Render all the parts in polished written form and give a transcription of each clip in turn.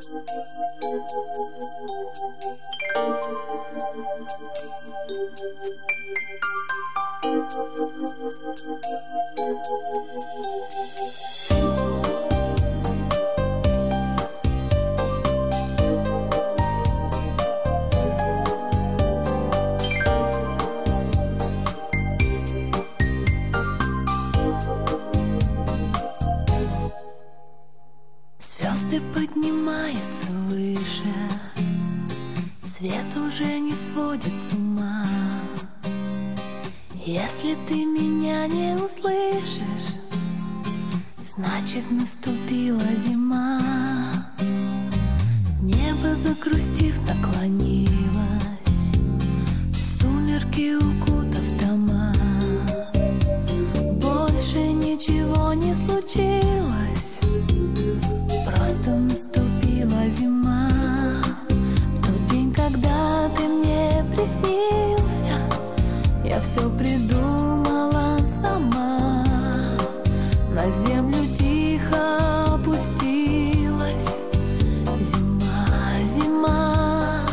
Звезды поднимаются выше, свет уже не сводит с ума. Если ты меня не услышишь, значит наступила зима. Небо, загрустив, наклонилось, сумерки укутав дома. Больше ничего не случилось, просто наступила зима. В тот день, когда ты мне приснился, я все придумала сама. На землю тихо опустилась зима, зима.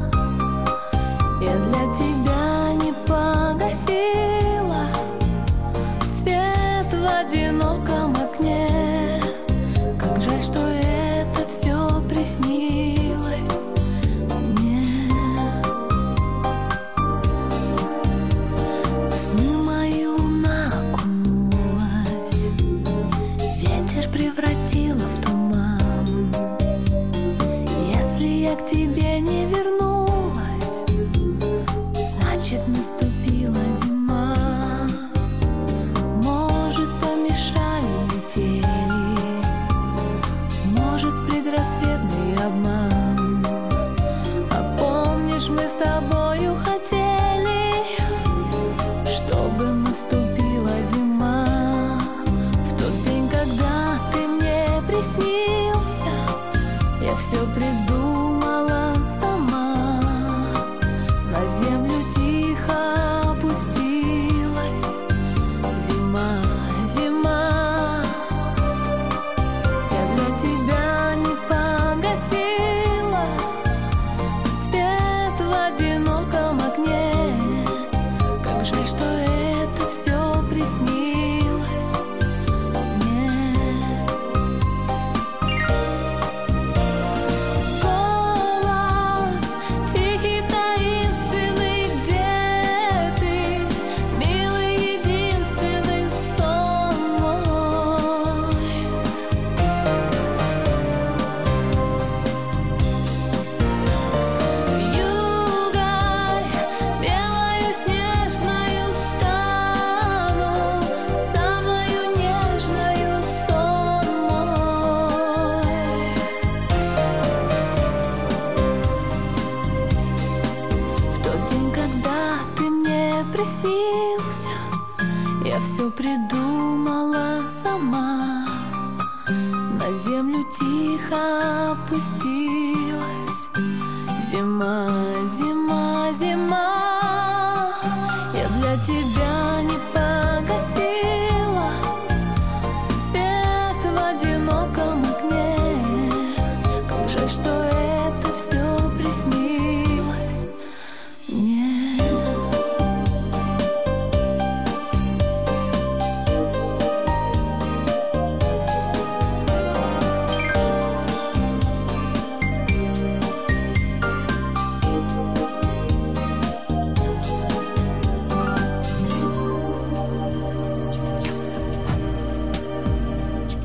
Я для тебя не погасила свет в одиноком окне. Как жаль, что это все приснилось мне. В сны мои луна окунулась, ветер превратила в туман. Если я к тебе не вернулась, значит наступила зима. Может, помешали метели, может, предрассветный обман. А помнишь, мы с тобою хотели, чтобы наступила зима. В тот день, когда ты мне приснился, я все придумала сама. На землю тихо опустилась зима, зима. Я для тебя не погасила свет в одиноком окне. Как жаль, что это все приснилось мне. Голос тихий, таинственный, где ты, милый, единственный сон мой. Вьюгой белою снежною стану, самою нежною сон мой. В тот день, когда ты мне приснился, я все придумала сама. На землю тихо опустилась зима, зима, зима. Я для тебя не погасила свет в одиноком окне. Как жаль, что